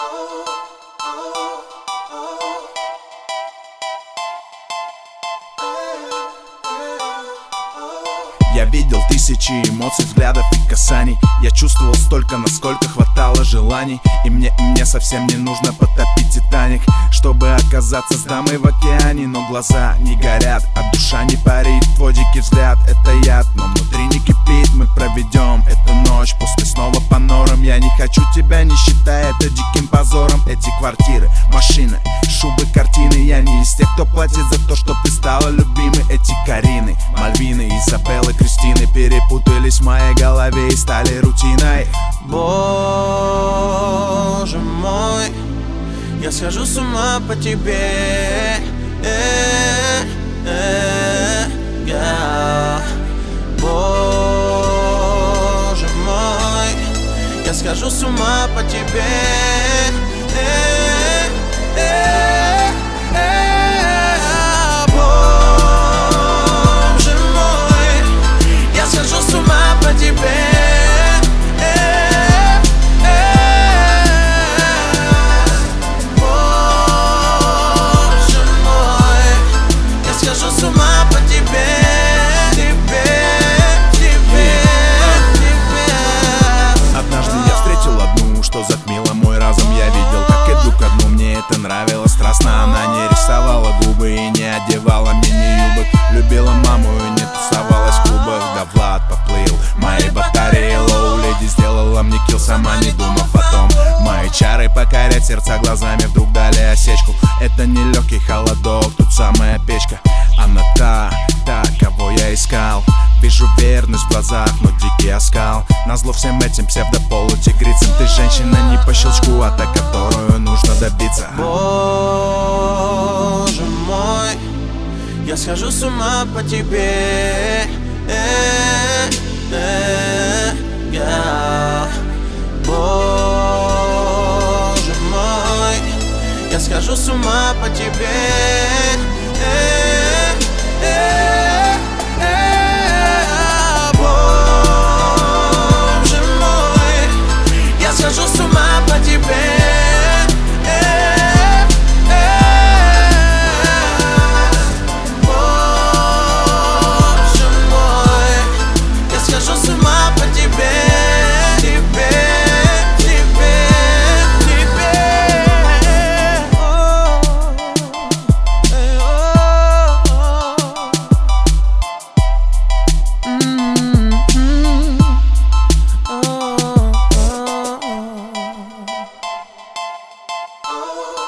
Я видел тысячи эмоций, взглядов и касаний. Я чувствовал столько, насколько хватало желаний. И мне совсем не нужно потопить Титаник, чтобы оказаться с дамой в океане. Но глаза не горят, а душа не парит. Твой дикий взгляд — это яд, но внутри не кипит. Мы проведем эту ночь, после снова по норам. Я не хочу тебя, не считая это диким позором. Эти квартиры, машины, шубы, картины. Я не из тех, кто платит за то, что ты стала любимой. Эти Карины, Мальвины, Изабеллы, Кристины перепутались в моей голове и стали рутиной. Боже мой, я схожу с ума по тебе. Боже мой, я схожу с ума по тебе. Боже мой, я схожу с ума по тебе. Затмила мой разум, я видел, как иду ко дну. Мне это нравилось страстно. Она не рисовала губы и не одевала мини-юбок. Любила маму и не тусовалась в клубах. Да Влад поплыл, мои батареи лоу. Леди сделала мне килл, сама не думав о том. Мои чары покорят сердца глазами, вдруг дали осечку. Это не легкий холодок, тут самая печка. Она та, кого я искал. Вижу верность в глазах, но дикий оскал. Назло всем этим псевдополутигрицам. Ты женщина не по щелчку, а та, которую нужно добиться. Боже мой, я схожу с ума по тебе. Боже мой, я схожу с ума по тебе. Схожу с ума по тебе. Боже мой, я схожу с ума по тебе. Oh.